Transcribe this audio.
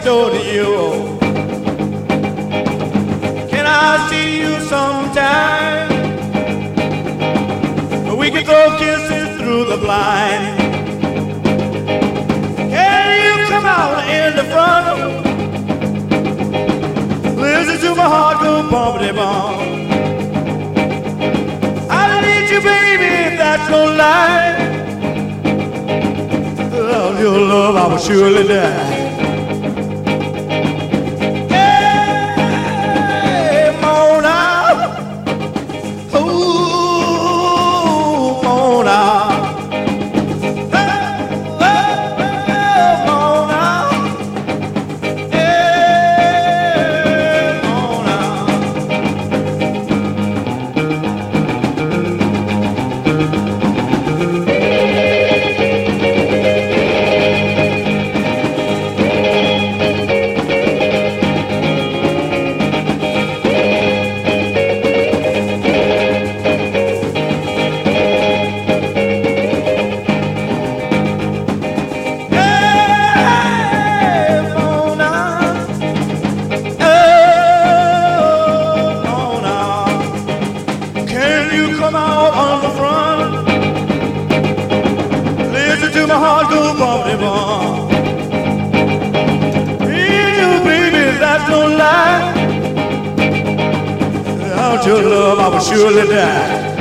door to you. Can I see you sometime? We can throw kisses through the blind. Can you come out in the front? Listen to my heart go bumpity-bump. I need you, baby, that's no lie. Without your love, I will surely die. Come out on the front. Listen to my heart go bumpity-bump. Need you, baby, that's no lie. Without your love, I will surely die.